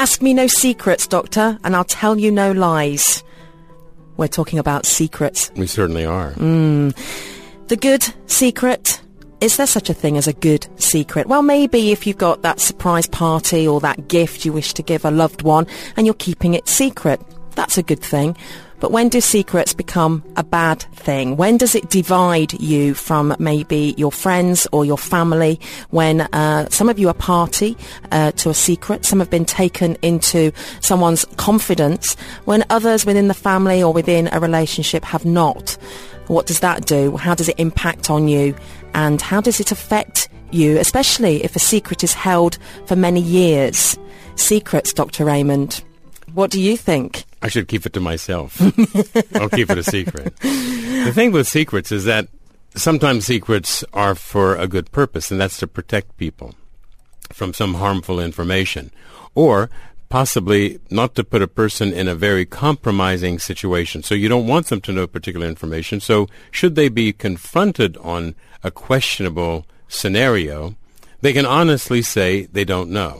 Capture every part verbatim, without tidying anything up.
Ask me no secrets, Doctor, and I'll tell you no lies. We're talking about secrets. We certainly are. Mm. The good secret. Is there such a thing as a good secret? Well, maybe if you've got that surprise party or that gift you wish to give a loved one and you're keeping it secret, that's a good thing. But when do secrets become a bad thing? When does it divide you from maybe your friends or your family? When uh, some of you are party uh, to a secret, some have been taken into someone's confidence, when others within the family or within a relationship have not. What does that do? How does it impact on you? And how does it affect you, especially if a secret is held for many years? Secrets, Doctor Raymond. What do you think? I should keep it to myself. I'll keep it a secret. The thing with secrets is that sometimes secrets are for a good purpose, and that's to protect people from some harmful information, or possibly not to put a person in a very compromising situation. So you don't want them to know particular information. So should they be confronted on a questionable scenario, they can honestly say they don't know.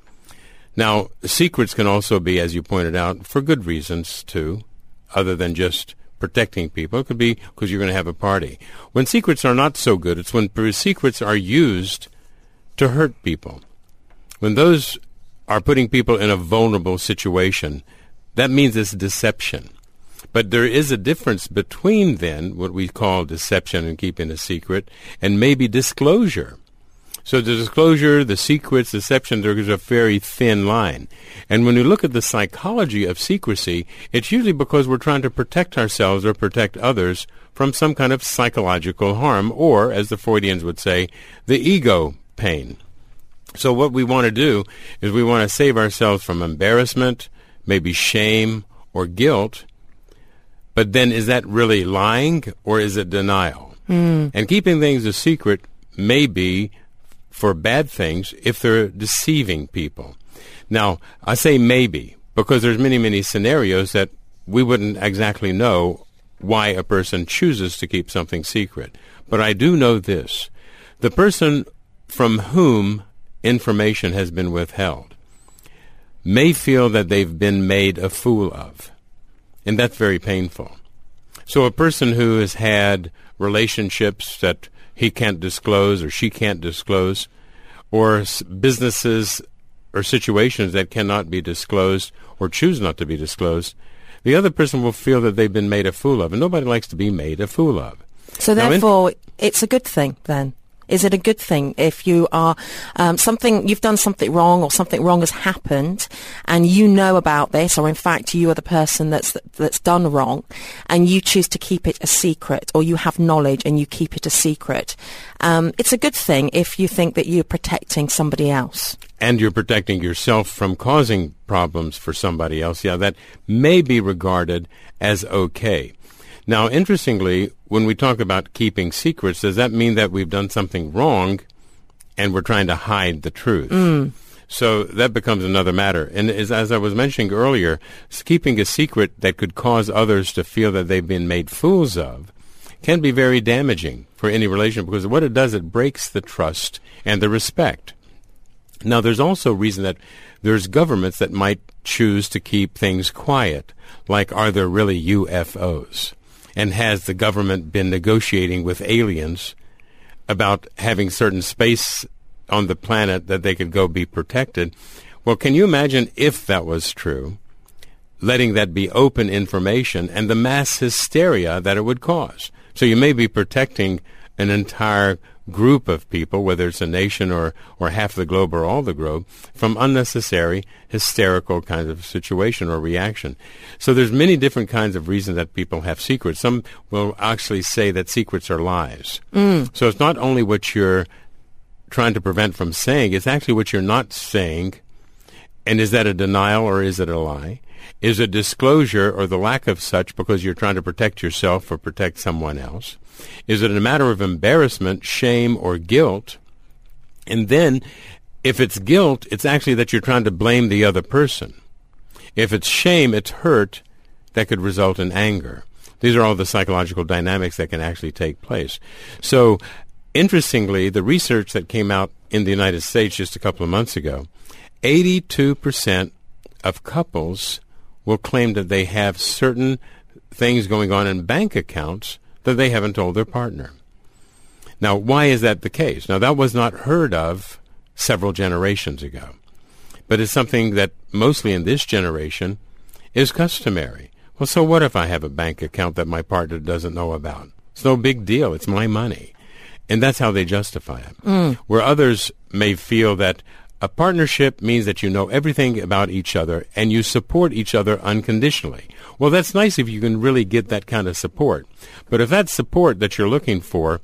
Now, secrets can also be, as you pointed out, for good reasons, too, other than just protecting people. It could be because you're going to have a party. When secrets are not so good, it's when secrets are used to hurt people. When those are putting people in a vulnerable situation, that means it's deception. But there is a difference between, then, what we call deception and keeping a secret, and maybe disclosure. So the disclosure, the secrets, deception, there is a very thin line. And when we look at the psychology of secrecy, it's usually because we're trying to protect ourselves or protect others from some kind of psychological harm, or, as the Freudians would say, the ego pain. So what we want to do is we want to save ourselves from embarrassment, maybe shame or guilt. But then is that really lying or is it denial? Mm. And keeping things a secret may be for bad things if they're deceiving people. Now, I say maybe because there's many, many scenarios that we wouldn't exactly know why a person chooses to keep something secret. But I do know this. The person from whom information has been withheld may feel that they've been made a fool of, and that's very painful. So a person who has had relationships that he can't disclose or she can't disclose, or s- businesses or situations that cannot be disclosed or choose not to be disclosed, the other person will feel that they've been made a fool of, and nobody likes to be made a fool of. So Now, therefore, in- it's a good thing then? Is it a good thing if you are um, something, you've done something wrong or something wrong has happened and you know about this, or in fact you are the person that's that's done wrong and you choose to keep it a secret, or you have knowledge and you keep it a secret? Um, it's a good thing if you think that you're protecting somebody else. And you're protecting yourself from causing problems for somebody else. Yeah, that may be regarded as okay. Now, interestingly, when we talk about keeping secrets, does that mean that we've done something wrong and we're trying to hide the truth? Mm. So that becomes another matter. And as, as I was mentioning earlier, keeping a secret that could cause others to feel that they've been made fools of can be very damaging for any relationship, because what it does, it breaks the trust and the respect. Now, there's also reason that there's governments that might choose to keep things quiet, like are there really U F Os? And has the government been negotiating with aliens about having certain space on the planet that they could go be protected? Well, can you imagine if that was true, letting that be open information and the mass hysteria that it would cause? So you may be protecting an entire group of people, whether it's a nation or, or half the globe or all the globe, from unnecessary hysterical kind of situation or reaction. So there's many different kinds of reasons that people have secrets. Some will actually say that secrets are lies. Mm. So it's not only what you're trying to prevent from saying, it's actually what you're not saying. And is that a denial or is it a lie? Is it disclosure or the lack of such because you're trying to protect yourself or protect someone else? Is it a matter of embarrassment, shame, or guilt? And then, if it's guilt, it's actually that you're trying to blame the other person. If it's shame, it's hurt that could result in anger. These are all the psychological dynamics that can actually take place. So, interestingly, the research that came out in the United States just a couple of months ago, eighty-two percent of couples will claim that they have certain things going on in bank accounts that they haven't told their partner. Now, why is that the case? Now, that was not heard of several generations ago, but it's something that mostly in this generation is customary. Well, so what if I have a bank account that my partner doesn't know about? It's no big deal. It's my money. And that's how they justify it. Mm. Where others may feel that a partnership means that you know everything about each other and you support each other unconditionally. Well, that's nice if you can really get that kind of support. But if that support that you're looking for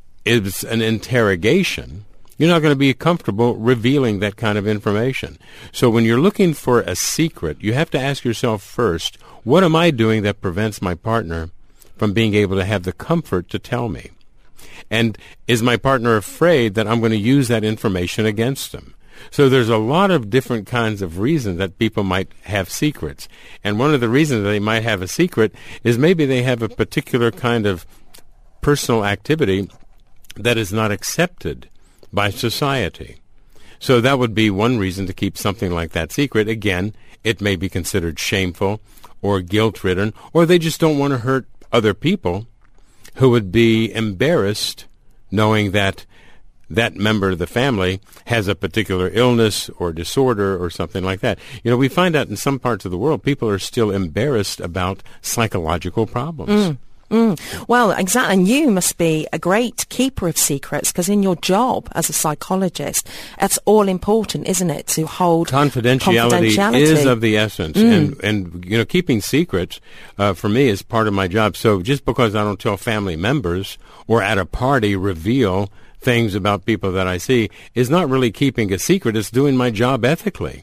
is an interrogation, you're not going to be comfortable revealing that kind of information. So when you're looking for a secret, you have to ask yourself first, what am I doing that prevents my partner from being able to have the comfort to tell me? And is my partner afraid that I'm going to use that information against them? So there's a lot of different kinds of reasons that people might have secrets. And one of the reasons that they might have a secret is maybe they have a particular kind of personal activity that is not accepted by society. So that would be one reason to keep something like that secret. Again, it may be considered shameful or guilt-ridden, or they just don't want to hurt other people who would be embarrassed knowing that that member of the family has a particular illness or disorder or something like that. You know, we find out in some parts of the world people are still embarrassed about psychological problems. Mm. Mm. Well, exactly. And you must be a great keeper of secrets, because in your job as a psychologist, it's all important, isn't it, to hold confidentiality, confidentiality. is of the essence. Mm. And, and, you know, keeping secrets, uh, for me, is part of my job. So just because I don't tell family members or at a party reveal things about people that I see is not really keeping a secret. It's doing my job ethically.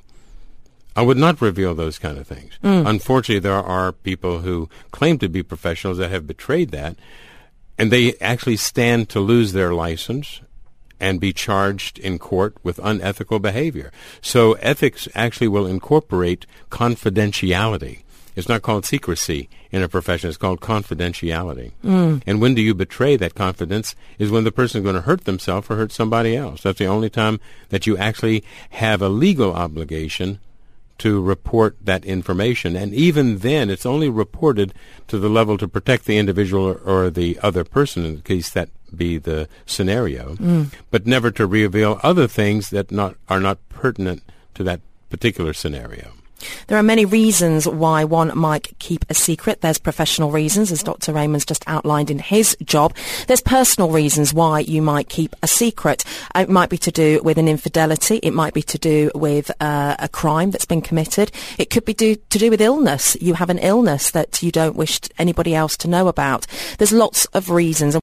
I would not reveal those kind of things. Mm. Unfortunately, there are people who claim to be professionals that have betrayed that, and they actually stand to lose their license and be charged in court with unethical behavior. So ethics actually will incorporate confidentiality. It's not called secrecy in a profession. It's called confidentiality. Mm. And when do you betray that confidence is when the person is going to hurt themselves or hurt somebody else. That's the only time that you actually have a legal obligation to report that information. And even then, it's only reported to the level to protect the individual or, or the other person, in case that be the scenario, mm. but never to reveal other things that not are not pertinent to that particular scenario. There are many reasons why one might keep a secret. There's professional reasons, as Doctor Raymond's just outlined in his job. There's personal reasons why you might keep a secret. It might be to do with an infidelity. It might be to do with uh, a crime that's been committed. It could be do, to do with illness. You have an illness that you don't wish anybody else to know about. There's lots of reasons.